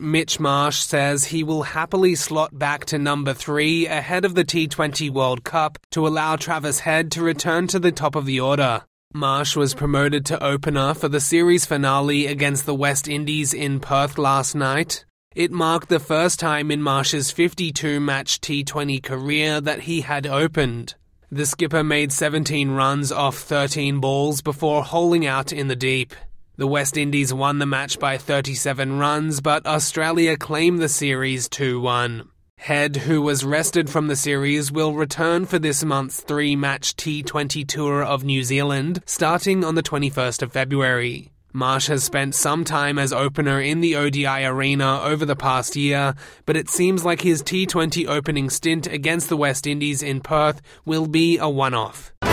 Mitch Marsh says he will happily slot back to number 3 ahead of the T20 World Cup to allow Travis Head to return to the top of the order. Marsh was promoted to opener for the series finale against the West Indies in Perth last night. It marked the first time in Marsh's 52-match T20 career that he had opened. The skipper made 17 runs off 13 balls before holing out in the deep. The West Indies won the match by 37 runs, but Australia claimed the series 2-1. Head, who was rested from the series, will return for this month's 3-match T20 tour of New Zealand, starting on the 21st of February. Marsh has spent some time as opener in the ODI arena over the past year, but it seems like his T20 opening stint against the West Indies in Perth will be a one-off.